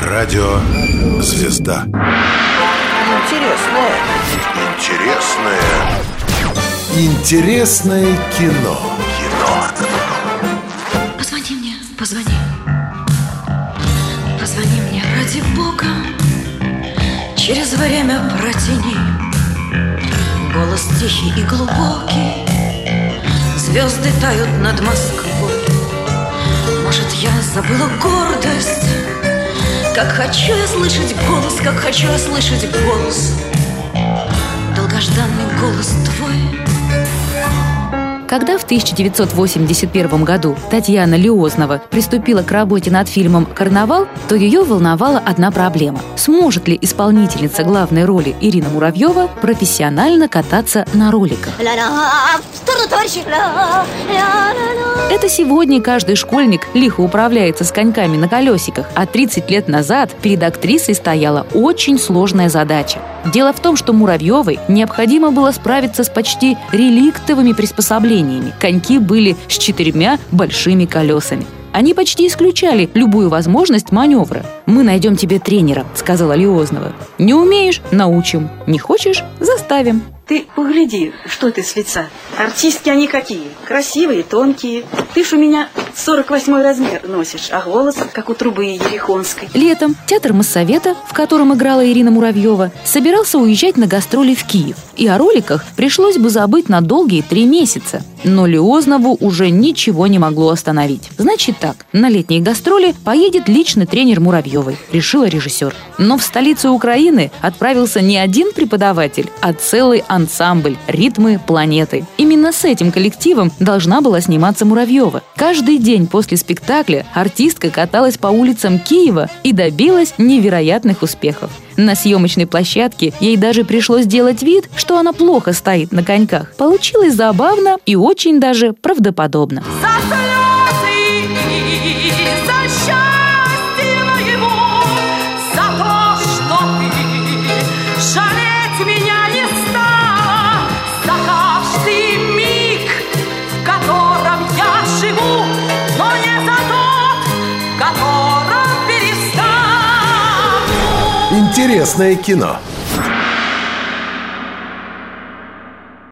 Радио «Звезда». Интересное кино. Позвони мне, позвони. Позвони мне, ради Бога. Через время протяни. Голос тихий и глубокий. Звезды тают над Москвой. Может, я забыла гордость. Как хочу я слышать голос, как хочу я слышать голос. Долгожданный голос твой. Когда в 1981 году Татьяна Лиознова приступила к работе над фильмом «Карнавал», то ее волновала одна проблема. Сможет ли исполнительница главной роли Ирина Муравьева профессионально кататься на роликах? Это сегодня каждый школьник лихо управляется с коньками на колесиках, а 30 лет назад перед актрисой стояла очень сложная задача. Дело в том, что Муравьевой необходимо было справиться с почти реликтовыми приспособлениями. Коньки были с 4 большими колесами. Они почти исключали любую возможность маневра. «Мы найдем тебе тренера», — сказала Лиознова. «Не умеешь — научим. Не хочешь — заставим». Ты погляди, что ты с лица. Артистки они какие. Красивые, тонкие. Ты ж у меня 48-й размер носишь, а голос, как у трубы ерехонской. Летом театр Моссовета, в котором играла Ирина Муравьева, собирался уезжать на гастроли в Киев. И о роликах пришлось бы забыть на долгие 3 месяца. Но Лиознову уже ничего не могло остановить. Значит так, на летние гастроли поедет личный тренер Муравьевой, решила режиссер. Но в столицу Украины отправился не один преподаватель, а целый ансамбль «Ритмы планеты». Именно с этим коллективом должна была сниматься Муравьева. Каждый день после спектакля артистка каталась по улицам Киева и добилась невероятных успехов. На съемочной площадке ей даже пришлось делать вид, что она плохо стоит на коньках. Получилось забавно и очень даже правдоподобно. Интересное кино.